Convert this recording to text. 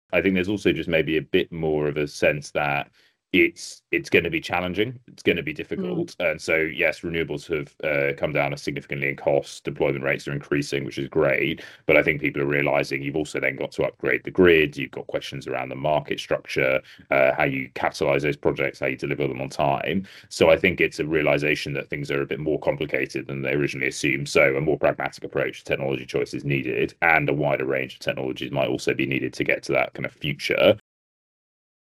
I think there's also just maybe a bit more of a sense that it's going to be challenging. It's going to be Mm, difficult. And so, yes, renewables have come down significantly in cost. Deployment rates are increasing, which is great. But I think people are realizing you've also then got to upgrade the grid. You've got questions around the market structure, how you capitalize those projects, how you deliver them on time. So I think it's a realization that things are a bit more complicated than they originally assumed. So a more pragmatic approach to technology choice is needed, and a wider range of technologies might also be needed to get to that kind of future.